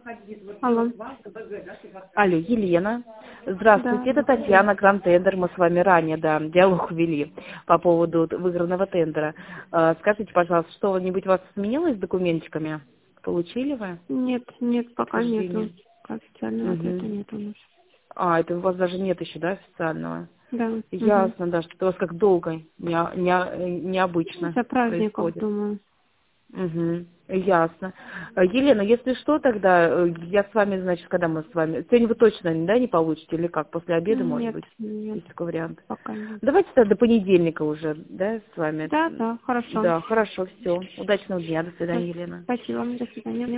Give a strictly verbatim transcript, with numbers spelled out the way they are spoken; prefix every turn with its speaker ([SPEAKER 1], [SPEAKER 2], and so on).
[SPEAKER 1] Алло.
[SPEAKER 2] Алло, Елена. Здравствуйте,
[SPEAKER 1] Да.
[SPEAKER 2] это Татьяна, Гранд Тендер. Мы с вами ранее, да, диалог вели по поводу выигранного тендера. Э, Скажите, пожалуйста, что-нибудь у вас изменилось с документиками? Получили вы
[SPEAKER 1] Нет, нет, пока нету.
[SPEAKER 2] подтверждение?
[SPEAKER 1] Официального ответа
[SPEAKER 2] Угу.
[SPEAKER 1] нет у нас.
[SPEAKER 2] А, это у вас даже нет еще, да, официального?
[SPEAKER 1] Да. Угу.
[SPEAKER 2] Ясно, да, что у вас как долго, не, не, необычно
[SPEAKER 1] За праздников,
[SPEAKER 2] происходит.
[SPEAKER 1] думаю.
[SPEAKER 2] Угу. Ясно. Э, Елена, если что, тогда э, я с вами, значит, когда мы с вами... Сегодня вы точно, да, не получите или как? После обеда, может
[SPEAKER 1] Нет,
[SPEAKER 2] быть?
[SPEAKER 1] нет,
[SPEAKER 2] Есть такой вариант.
[SPEAKER 1] пока нет.
[SPEAKER 2] Давайте тогда до понедельника уже, да, с вами?
[SPEAKER 1] Да, да, хорошо.
[SPEAKER 2] Да, хорошо, все. Удачного дня, до свидания, Елена.
[SPEAKER 1] Спасибо, до свидания.